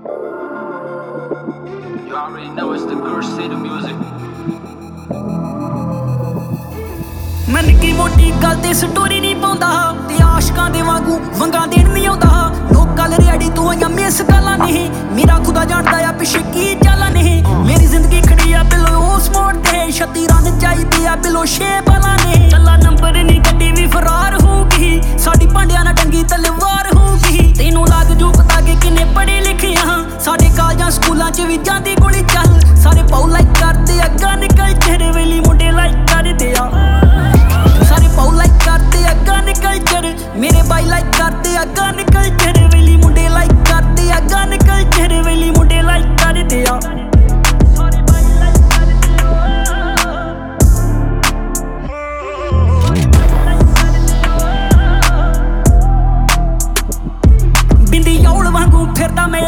You already know it's the Guru City music. मैं निक्की मोटी गल ते स्टोरी नहीं पाउंदा ते आशकां दे वांगू वंगा देण नहीं आउंदा लोक गल रियाड़ी तू आइयां मिस गल्लां नहीं मेरा खुदा जानदा आ पिछे की चालां नहीं मेरी जिंदगी खड़ी आ बिलो उस मोड़ ते 36 रन चाहिदे आ बिलो 6 बालां ने कल्ला नंबर नहीं गड्डी भी फरार होगी साडी भांडियां नाल टंगी तलवार होगी तैनू लाग जू पता कि किन्ने पढ़े लिखे हां साडे कालजां स्कूलां च भी जांदी गोली चल सारे पाउ लाइक करदे आ गन कल्चर वेली मुंडे लाइक करदे आ सारे पाउ लाइक करते आ गन कल्चर मेरे भाई लाइक करते आ गन कल्चर वेली मुंडे लाइक करते आ गन कल्चर वेली मुंडे लाइक करते आ सारे भाई लाइक करते आ बिंदी औल वांगू फिरदा मैं